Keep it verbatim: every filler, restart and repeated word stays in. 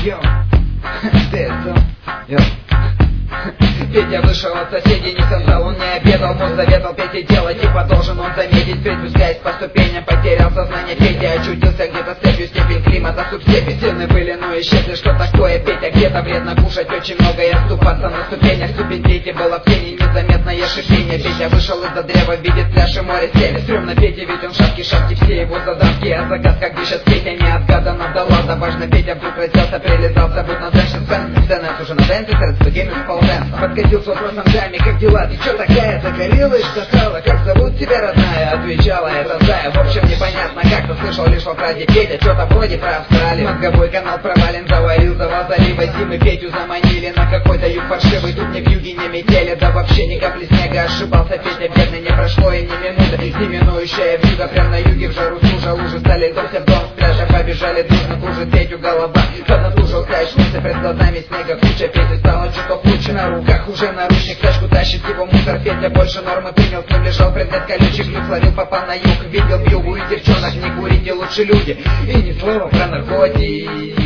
Йо, ты йо. Петя вышел от соседей, не сказал, он не обедал, но заветал Пете делать, типа должен он заметить, спускаясь по ступеням, потерял сознание Петя, очутился где-то степью, степень климата, субстепи, стены были, ну исчезли, что такое Петя, где-то вредно кушать, очень много и оступаться на ступенях, ступень Пети было в тени, незаметное шипение, Петя вышел из-за древа, видит пляж и море сели, стрёмно Пете, ведь он шапки, шапки, все его задатки, а загадка, где сейчас Петя, не отгадана, да ладно, важно, Петя вдруг разделся, прилезался, будто дальше спен, сцена уже на дэнсе, среди студентов полденс, подкатил с вопросом даме, как дела, ты чё такая, загорелась, шатала, как зовут тебя, родная, отвечала, это Зая, в общем, непонятно, как-то слышал лишь во фразе Петя, что-то вроде про Австралию, мозговой канал провален, заварил, завал залива, зимы Петю заманили на какой-то юг паршивый, тут ни в юге, не метели, да вообще ни капли снега, ошибался Петя, бедный, не прошло и ни минуты, неминующая вьюга, прям на юге, в жару сужа, лужи стали льдом, все в дом, с пляжа побежали, дружно кружит Петю голова, поднатужился, очнулся, пред глазами снега куча, Петя стало чуток лучше, на руках уже наручник, тачку тащит его мусор, Петя больше нормы принял, с ним лежал предмет колючий, ключ ловил, попал на юг, видел в югу и девчонок, не курите лучше люди, и ни слова про наркотики.